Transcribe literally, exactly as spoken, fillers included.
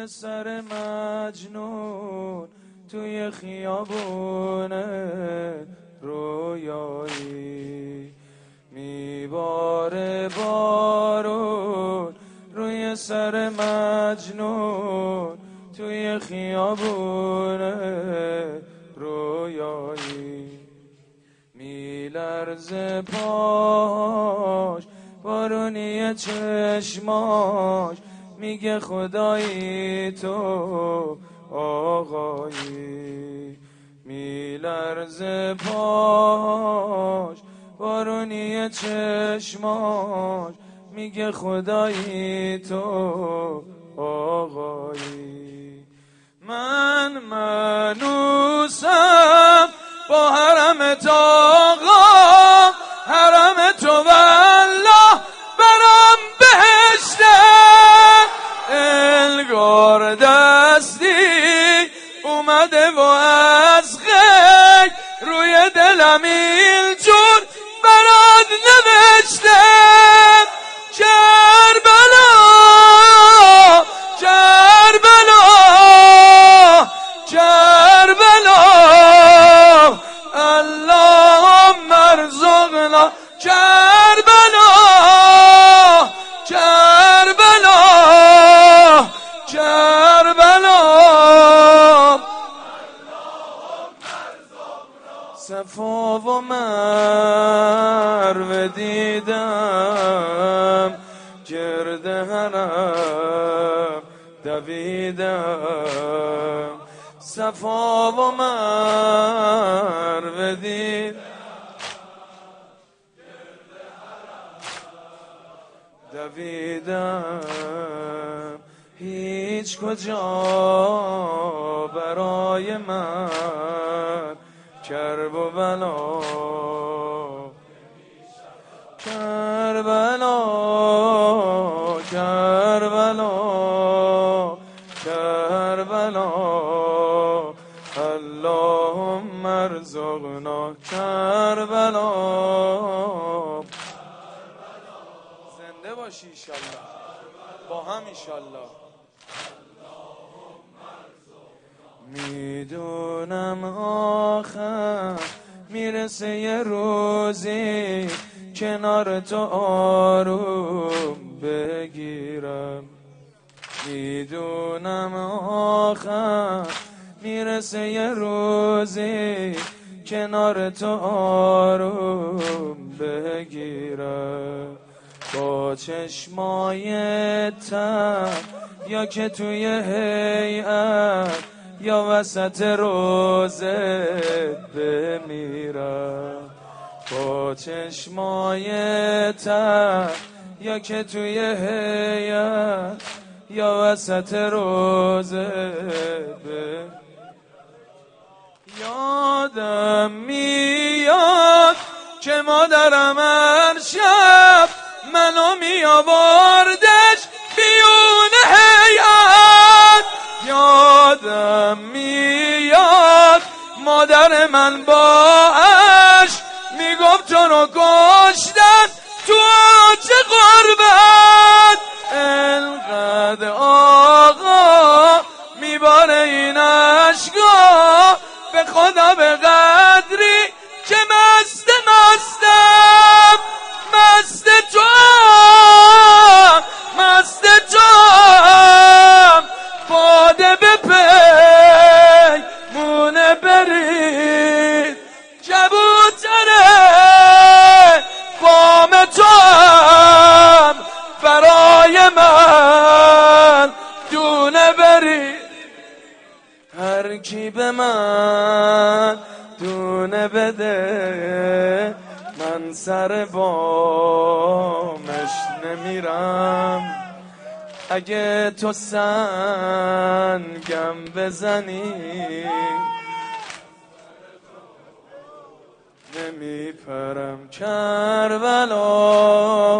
روی سر مجنون توی خیابونه رویایی میباره بارون روی سر مجنون توی خیابونه رویایی میلرزه پاش بارونی چشماش میگه خدایی تو آقایی میلرزه پاش بارونی چشماش میگه خدایی تو آقایی من منوسم با حرم آقا حرم تو والله برم بهشته الگار دستی اومده و از غیق روی دلم اینجور برات نوشته کربلا کربلا کربلا اللهم ارزقنا کربلا کربلا کربلا صفا و مروه دیدم گرد حرم دویدم صفا و مروه دیدم دویدم هیچ کجا برای من کرب و بلا کربلا کربلا کربلا اللهم ارزقنا کربلا زنده باشی ایشالله با هم ایشالله میدونم آخر میرسه یه روزی کنار تو آروم بگیرم میدونم آخر میرسه یه روزی کنار تو آروم بگیرم با چشمای تر یا که توی هیئت یا وسط روزه بمیرم با چشمای تر یا که توی هیئت یا وسط روزه بمیرم یادم میاد که مادرم هر شب منو می آوردش بیون هیئت یادم میاد مادر من با عشق میگفت تو رو کشتن تو آج غربت انقدر آقا میباره این عشقا به خدا به قدری که مست مستم مست توام مست توام باده به پی مونه برید کبوتره بام توام برای من دونه برید هر کی به من دونه بده من سر بامش نمیرم اگه تو سنگم بزنی نمیپرم کربلا